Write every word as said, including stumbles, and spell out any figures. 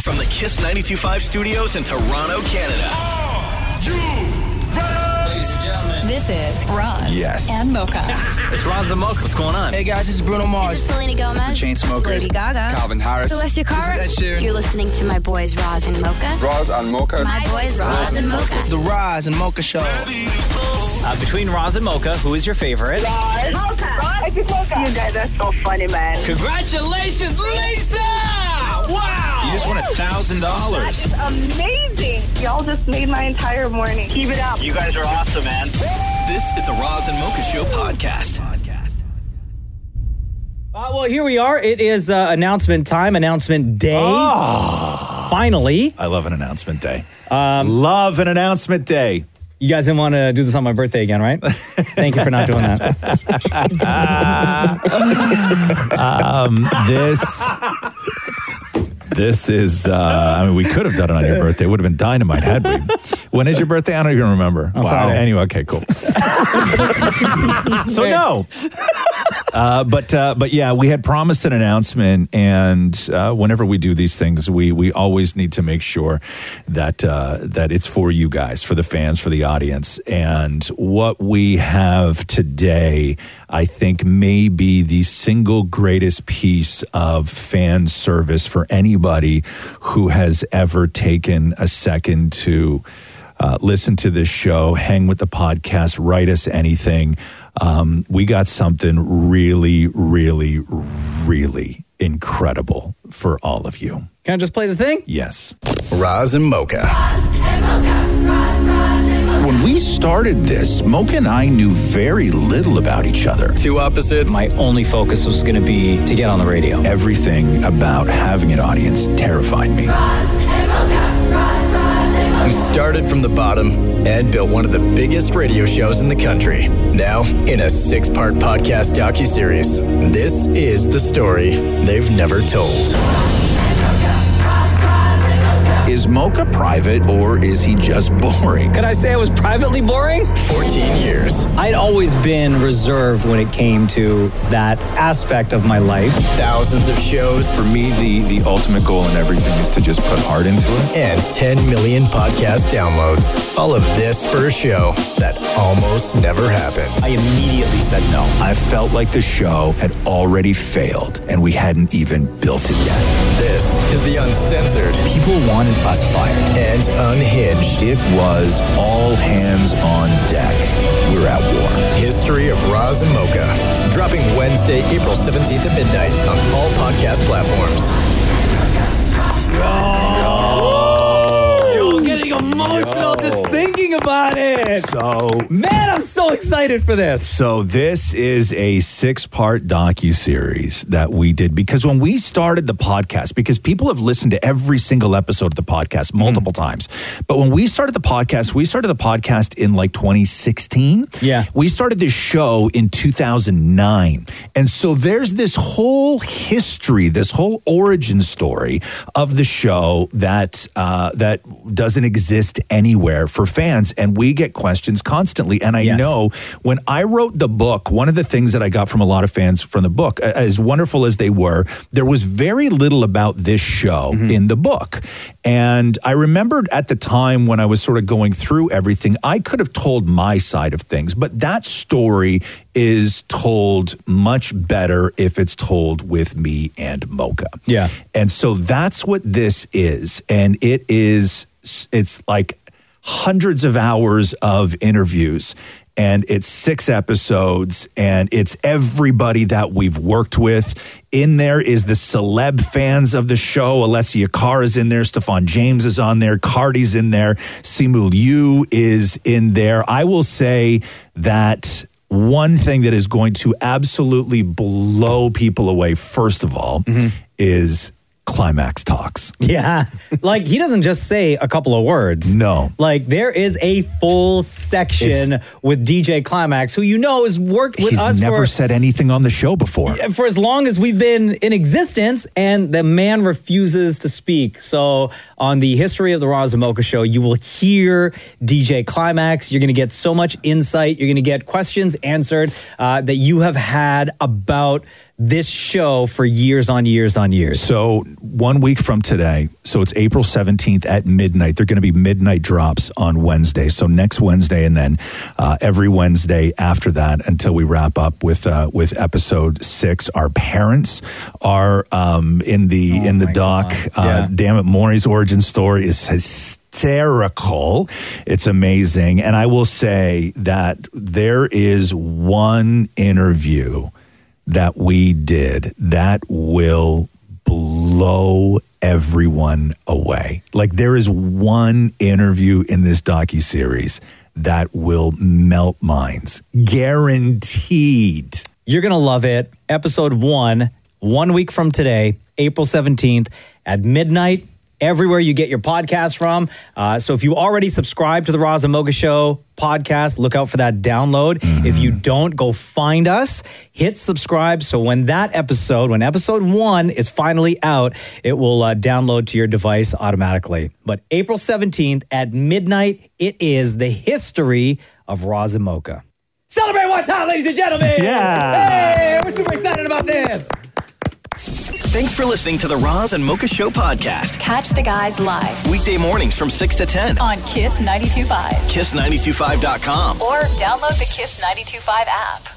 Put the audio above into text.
From the Kiss ninety-two point five studios in Toronto, Canada. Are you ready? Ladies and gentlemen. This is Roz Yes. and Mocha. It's Roz and Mocha. What's going on? Hey guys, this is Bruno Mars. This is Selena Gomez. The Chainsmokers. Lady Gaga. Calvin Harris. Alessia Cara. This is Ed Sheeran. You're listening to my boys Roz and Mocha. Roz and Mocha. My boys Roz and Mocha. The Roz and Mocha Show. Uh, between Roz and Mocha, who is your favorite? Roz. Mocha. Roz. Mocha. You guys are so funny, man. Congratulations, Lisa! Wow! You just won a thousand dollars. That is amazing. Y'all just made my entire morning. Keep it up. You guys are awesome, man. This is the Roz and Mocha Show podcast. Uh, well, here we are. It is uh, announcement time, announcement day. Oh. Finally. I love an announcement day. Um, love an announcement day. You guys didn't want to do this on my birthday again, right? Thank you for not doing that. um, this... This is, uh, I mean, we could have done it on your birthday. It would have been dynamite, had we? When is your birthday? I don't even remember. On wow. Friday. Anyway, okay, cool. So, no. Uh, but uh, but yeah, we had promised an announcement, and uh, whenever we do these things, we we always need to make sure that uh, that it's for you guys, for the fans, for the audience. And what we have today, I think, may be the single greatest piece of fan service for anybody who has ever taken a second to uh, listen to this show, hang with the podcast, write us anything. Um, we got something really, really, really incredible for all of you. Can I just play the thing? Yes. Roz and Mocha. Roz and Mocha. Roz, Roz and Mocha. When we started this, Mocha and I knew very little about each other. Two opposites. My only focus was going to be to get on the radio. Everything about having an audience terrified me. Roz and Mocha. Roz, Roz and Mocha. You started from the bottom and built one of the biggest radio shows in the country. Now, in a six-part podcast docuseries, this is the story they've never told. Is Mocha private or is he just boring? Could I say I was privately boring? fourteen years. I'd always been reserved when it came to that aspect of my life. Thousands of shows. For me, the, the ultimate goal in everything is to just put heart into it. And ten million podcast downloads. All of this for a show that almost never happened. I immediately said no. I felt like the show had already failed and we hadn't even built it yet. This is the uncensored. People wanted us fired. And unhinged. It was all hands on deck. We're at war. History of Roz and Mocha. Dropping Wednesday, April seventeenth at midnight on all podcast platforms. Yo, getting emotional just thinking about it. So, Man, I'm so excited for this. so this is a six-part docuseries that we did because when we started the podcast, because people have listened to every single episode of the podcast multiple mm. times, but when we started the podcast, we started the podcast in like twenty sixteen. Yeah. We started this show in two thousand nine. And so there's this whole history, this whole origin story of the show that uh, that doesn't exist anywhere for fans. And we get questions constantly. And I Yes. know when I wrote the book, one of the things that I got from a lot of fans from the book, as wonderful as they were, there was very little about this show mm-hmm. in the book. And I remembered at the time when I was sort of going through everything, I could have told my side of things, but that story is told much better if it's told with me and Mocha. Yeah. And so that's what this is. And it is, it's like hundreds of hours of interviews, and it's six episodes, and it's everybody that we've worked with. In there is the celeb fans of the show. Alessia Cara is in there. Stefan James is on there. Cardi's in there. Simu Liu is in there. I will say that one thing that is going to absolutely blow people away, first of all, mm-hmm. is Climax Talks. Yeah. Like, he doesn't just say a couple of words. No. Like, there is a full section it's, with D J Climax, who you know has worked with he's us never for, said anything on the show before. for as long as we've been in existence, and the man refuses to speak. So on the History of the Roz and Mocha Show, you will hear D J Climax. You're going to get so much insight. You're going to get questions answered uh, that you have had about this show for years on years on years. So one week from today, so it's April seventeenth at midnight. They're going to be midnight drops on Wednesday. So next Wednesday and then uh, every Wednesday after that until we wrap up with uh, with episode six. Our parents are um, in the oh in the doc. Uh, Yeah. Damn it, Maury's origin story is hysterical. It's amazing. And I will say that there is one interview that we did that will blow everyone away. Like there is one interview in this docuseries that will melt minds. Guaranteed. You're going to love it. Episode one, one week from today, April seventeenth at midnight, everywhere you get your podcast from. Uh, so if you already subscribe to the Roz and Mocha Show podcast, look out for that download. Mm-hmm. If you don't, go find us, hit subscribe. So when that episode, when episode one is finally out, it will uh, download to your device automatically. But April seventeenth at midnight, it is the history of Roz and Mocha. Celebrate one time, ladies and gentlemen. Yeah. Hey, we're super excited about this. Thanks for listening to the Roz and Mocha Show podcast. Catch the guys live Weekday mornings from six to ten. on Kiss ninety-two point five kiss nine two five dot com. or download the Kiss ninety-two point five app.